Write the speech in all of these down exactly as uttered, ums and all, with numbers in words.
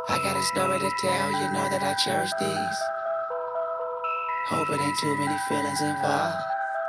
I got a story to tell, you know that I cherish these. Hope it ain't too many feelings involved.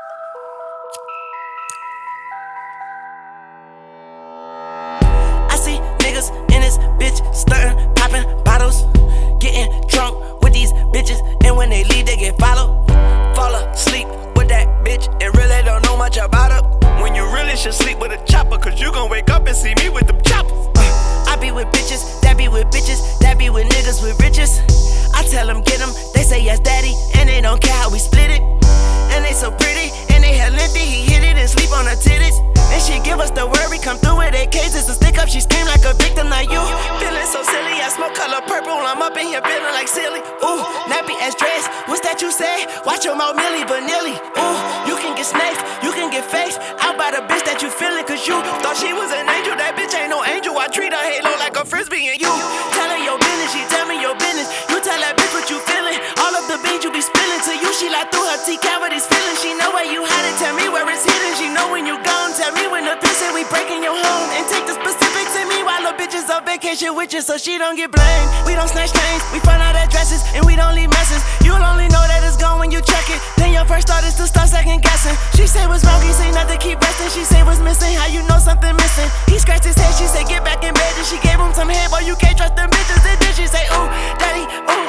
I see niggas in this bitch stuntin', poppin' bottles, getting drunk with these bitches, and when they leave, they get followed. Fall asleep with that bitch and really don't know much about her. When you really should sleep with a chopper, cause you gon' wake up and see me with them choppers. Uh, I be with bitches, that be with bitches, that be with niggas with riches. I tell them get them, they say yes daddy, and they don't care how we split it. And they so pretty, and they hell empty, he hit it and sleep on her titties. And she give us the word, we come through with A Ks, it's a stick up, she scream like a victim, not you. Feeling so silly, I smoke color purple, I'm up in here feeling like silly. Ooh, nappy ass dress, what's that you say? Watch your mouth, Millie Vanilli. Ooh, you can get snaked, you can get faced out by the bitch that you feeling, cause you thought she was an angel, that bitch ain't no angel. I treat her halo like a frisbee, and you tell her your business, she tell me your business. You tell that bitch what you feeling, all of the beans you be spilling. To you, she like through her teeth cavities feeling. She know where you hide it, tell me where it's hidden. She know when you gone, tell me when the bitch say we breaking your home. And take the specifics in me while the bitch is on vacation with you, so she don't get blamed. We don't snatch chains, we find out addresses, and we don't leave messes. You'll only know that it's gone when you check it. Then your first thought is to start second guessing. She say what's wrong, he say nothing, keep resting. She say what's missing, how you know something missing. He scratched his head, she say get back in bed. And she gave him some head, boy you can't trust them bitches. And then she say ooh, daddy, ooh,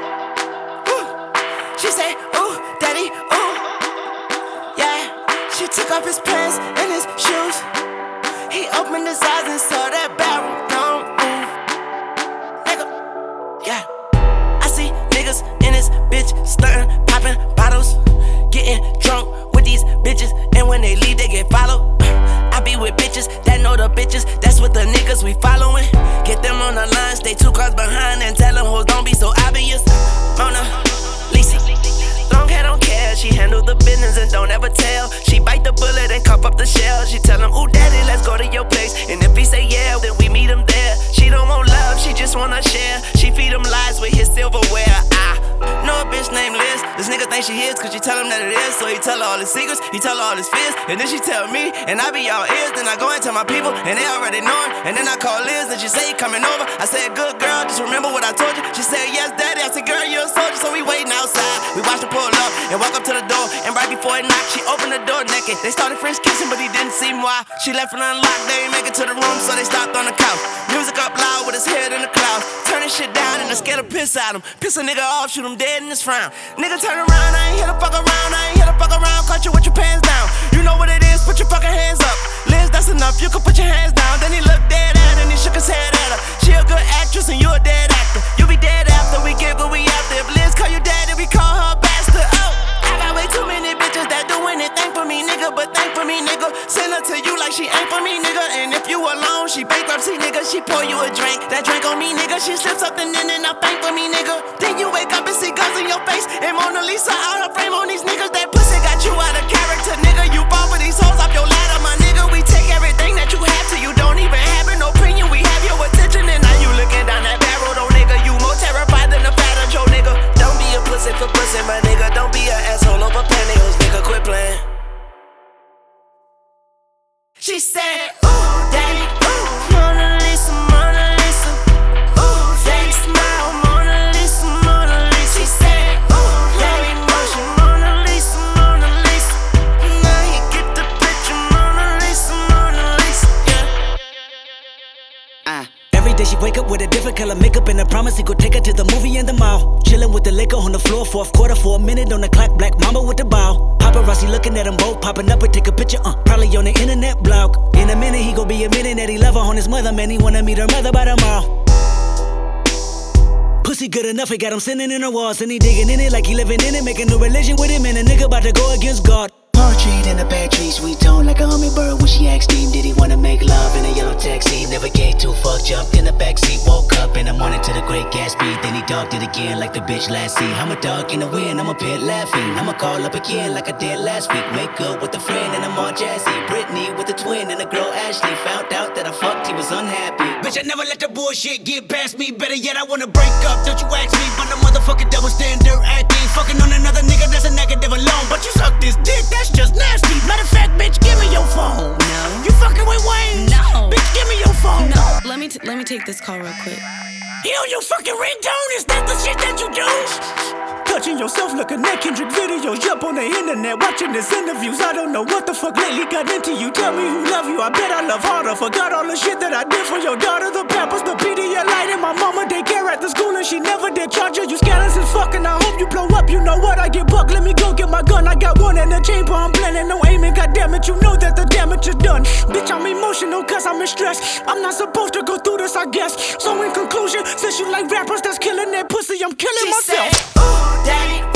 ooh. She say ooh, daddy, ooh. Yeah, she took off his pants and his shoes. He opened his eyes and saw that barrel don't move. Nigga, yeah. I see niggas in this bitch stuntin', poppin' bottles, getting drunk with these bitches, and when they leave, they get followed. I be with bitches that know the bitches, that's what the niggas we following. Get them on the line, stay two cars behind, and tell them hoes don't be so obvious. Mona Lisa, long hair don't care, she handle the business and don't ever tell. She bite the bullet and cuff up the shell. She tell him, ooh daddy, let's go to your place. And if he say yeah, then we meet him there. She don't want love, she just wanna share. She feed him lies with his silverware. I know a bitch named Liz. This nigga think she his, cause she tell him that it is. So he tell her all his secrets, he tell her all his fears. And then she tell me, and I be all ears. Then I go and tell my people, and they already know it. And then I call Liz, and she say he coming over. I said, good girl, just remember what I told you. She said, yes daddy. I said, girl, you're a soldier. So we waiting outside. We watched her pull up and walk up to the door. And right before it knocked, she opened the door naked. They started French kissing, but he didn't seem why. She left it unlocked, they ain't make it to the room, so they stopped on the couch. Music up loud with his head in the clouds. Turning shit down and the scared to piss at him. Piss a nigga off, shoot him dead in his frown. Nigga turn around, I ain't here to fuck around. I ain't here to fuck around, caught you with your pants down. You know what it is, put your fucking hands up. Liz, that's enough, you can put your hands down. Then he looked dead at her and he shook his head at her. She a good actress and you a dead actor. You be dead after we get what we after. If Liz call you daddy, we call her bastard. Oh, I got way too many bitches that do anything for me, nigga. But thank for me, nigga. Send her to you like she ain't for me, nigga. And if you alone, she bankruptcy, nigga. She pour you a drink, that drink on me, nigga. She slips something in and I thank for me, nigga. Then you wake up and see guns in your face and Mona Lisa out her frame on these niggas. That pussy got you out of character, nigga. You fall for these hoes off your ladder, my nigga. We take everything that you have till you don't even have an opinion. We have your attention and now you looking down that barrel, though, nigga. You more terrified than the fatter Joe, nigga. Don't be a pussy for pussy, my nigga. Don't be an asshole over pantyhose, nigga. Quit playing. She said, ooh, daddy, ooh, Mona Lisa, Mona Lisa. Ooh, daddy smile, Mona Lisa, Mona Lisa. She said, ooh, daddy motion, Mona Lisa, Mona Lisa. Now he get the picture, Mona Lisa, Mona Lisa, yeah. Uh. Every day she wake up with a different color makeup and a promise he could take her to the movie and the mall. Chillin' with the liquor on the floor, fourth quarter for a minute on the clock. Black mama with the ball. Paparazzi looking at them both, popping up and take a picture. Uh, probably on the internet blog. In a minute he gon' be admitting that he love her on his mother. Man, he wanna meet her mother by tomorrow. Pussy good enough, he got him sitting in the walls and he digging in it like he living in it, making a religion with him and a nigga about to go against God. Portrait in the back tree, sweet tone like a hummingbird. When she asked him, did he wanna make love in a yellow taxi? Never gave two fuck, jumped in the backseat. Woke up in the morning to the Great Gatsby. Then he dogged it again like the bitch last see. I'm a dog in the wind, I'm a pit laughing. I'ma call up again like I did last week. Make up with a friend and I'm all jazzy. Brittany with a twin and the girl Ashley. Found out that I fucked, he was unhappy. Bitch, I never let the bullshit get past me. Better yet, I wanna break up, don't you ask me. But the motherfucking double standard acting. Fucking on another nigga, that's a negative alone. But you suck this dick, that's just nasty. Matter of fact, bitch, give me your phone. No. You fucking with Wayne? No. Bitch, give me your phone. No, let me t- let me take this call real quick. He on your fucking ringtone? Is that the shit that you do? Touching yourself looking at Kendrick videos, up on the internet, watching his interviews. I don't know what the fuck lately got into you. Tell me who love you, I bet I love harder. Forgot all the shit that I did for your daughter. The Pampers, the Pedialyte, and my mama daycare at the school, and she never did charge her. You scandalous as fuck, and I hope you blow up. You know what, I get buck, let me go get my gun. I got one in the chamber, I'm planning no aiming. God damn it, you know that the damage is done. Bitch, I'm emotional cause I'm in stress. I'm not supposed to go through this, I guess. So in conclusion, since you like rappers that's killing that pussy, I'm killing She myself. said, ooh, daddy,